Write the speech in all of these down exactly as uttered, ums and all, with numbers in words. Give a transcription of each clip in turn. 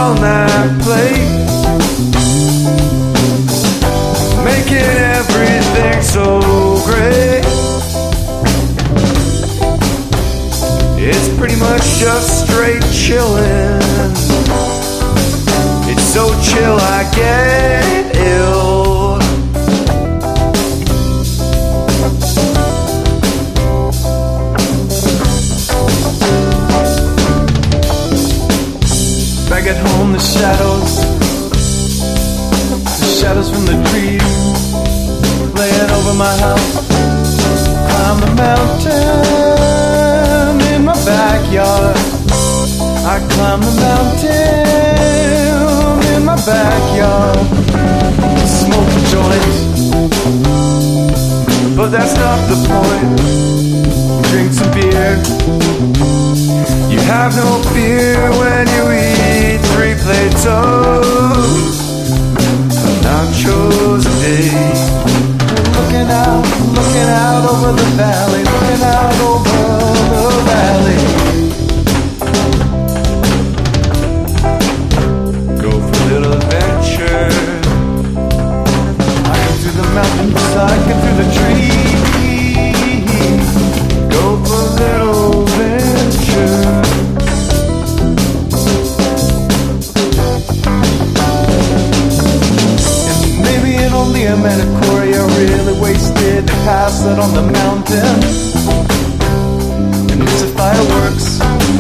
on that plate, making everything so great. It's pretty much just straight chillin'. It's so chill I get ill. Back at home, the shadows, the shadows from the trees laying over my house. Climb the mountain in my backyard. I climb the mountain in my backyard. Smoke a joint, but that's not the point. Drink some beer. You have no fear when you eat three plates of nachos a day. Looking out, looking out over the valley, looking out over the valley. Go for a little adventure. I can through the mountains, I can through the trees. Go for a little adventure. Only a Manicoria really wasted to pass it on the mountain. And it's a fireworks.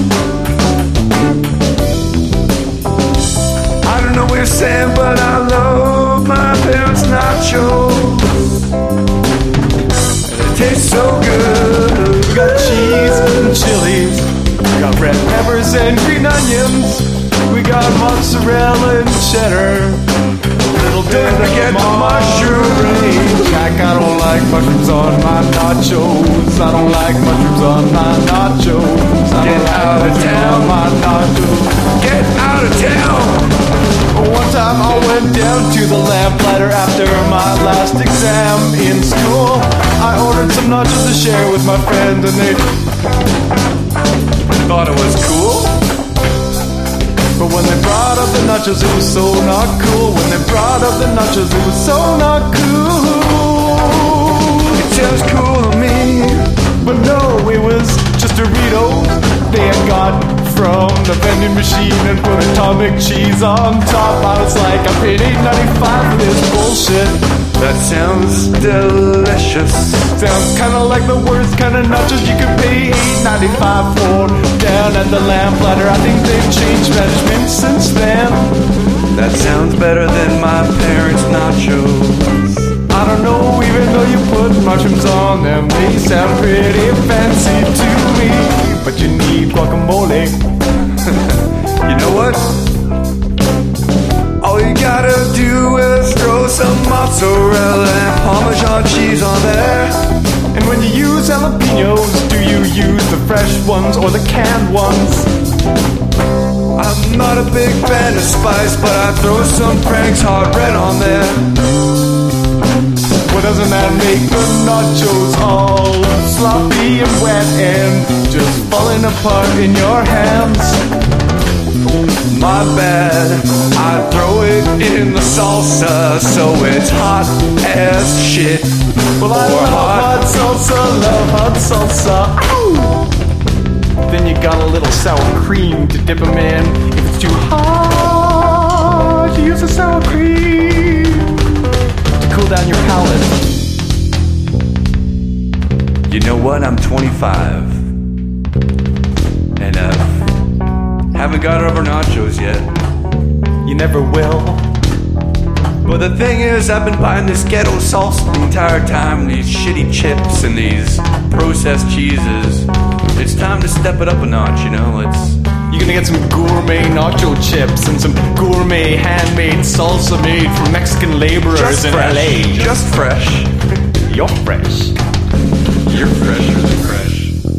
I don't know what you're saying, but I love my parents' nachos. And it tastes so good. We got cheese and chilies. We got red peppers and green onions. We got mozzarella and cheddar. Don't forget the mushrooms. Jack, I don't like mushrooms on my nachos. I don't like mushrooms on my nachos. I Get out like of town, my nachos. Get out of town. One time I went down to the lamplighter after my last exam in school. I ordered some nachos to share with my friends, and they thought it was cool. But when they brought up the nachos, it was so not cool. When they brought up the nachos, it was so not cool. It sounds cool to me, but no, it was just Doritos they had got from the vending machine and put atomic cheese on top. I was like, I paid eight ninety-five for this bullshit. That sounds delicious. Sounds kinda like the worst kind of nachos you could pay eight ninety-five for. Down at the lamplighter, I think they've changed management since then. That sounds better than my parents' nachos. I don't know, even though you put mushrooms on them, they sound pretty fancy to me. But you need guacamole. You know what? All you gotta do is throw some mozzarella and Parmesan cheese on there. And when you use jalapenos, do you use the fresh ones or the canned ones? I'm not a big fan of spice, but I throw some Frank's Hot Red on there. Well, doesn't that make the nachos all sloppy and wet and just falling apart in your hands? My bad, I throw it in the salsa, so it's hot as shit. Well, I love hot. hot salsa, love hot salsa. Ow! Then you got a little sour cream to dip them in. If it's too hot, you use the sour cream to cool down your palate. You know what? I'm twenty-five. And uh haven't got over nachos yet. You never will. But the thing is, I've been buying this ghetto salsa the entire time, these shitty chips and these processed cheeses. It's time to step it up a notch, you know, it's... You're gonna get some gourmet nacho chips and some gourmet handmade salsa made from Mexican laborers Just in fresh. L A. Just fresh. You're fresh. You're fresher than fresh.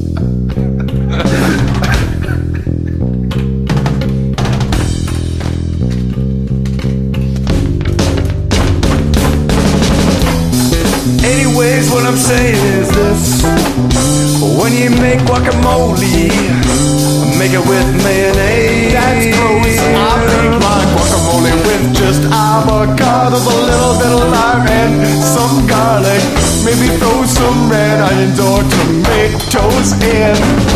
Anyways, what I'm saying is this: when you make guacamole, make it with mayonnaise. That's gross. I think just avocados, a little bit of lime, and some garlic. Maybe throw some red onions or tomatoes in.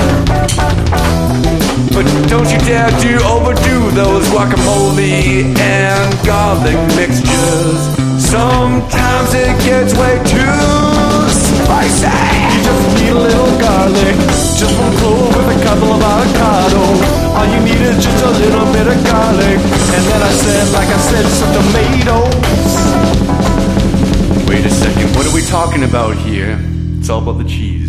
But don't you dare to overdo those guacamole and garlic mixtures. Sometimes it gets way too spicy. You just need a little garlic, just one clove with a couple of avocado. All you need is just a little bit of garlic, and then I said, like I said, some tomatoes. Wait a second, what are we talking about here? It's all about the cheese.